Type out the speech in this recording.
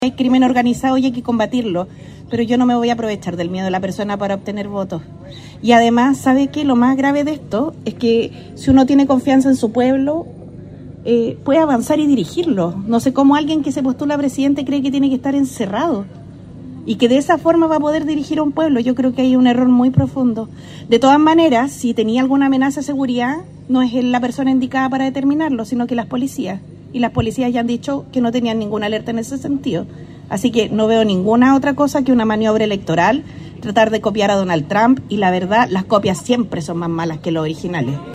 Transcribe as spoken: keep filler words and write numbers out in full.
Hay crimen organizado y hay que combatirlo, pero yo no me voy a aprovechar del miedo de la persona para obtener votos. Y además, ¿sabe qué? Lo más grave de esto es que si uno tiene confianza en su pueblo, eh, puede avanzar y dirigirlo. No sé cómo alguien que se postula a presidente cree que tiene que estar encerrado y que de esa forma va a poder dirigir a un pueblo. Yo creo que hay un error muy profundo. De todas maneras, si tenía alguna amenaza de seguridad, no es él la persona indicada para determinarlo, sino que las policías. Y las policías ya han dicho que no tenían ninguna alerta en ese sentido. Así que no veo ninguna otra cosa que una maniobra electoral, tratar de copiar a Donald Trump, y la verdad, las copias siempre son más malas que los originales.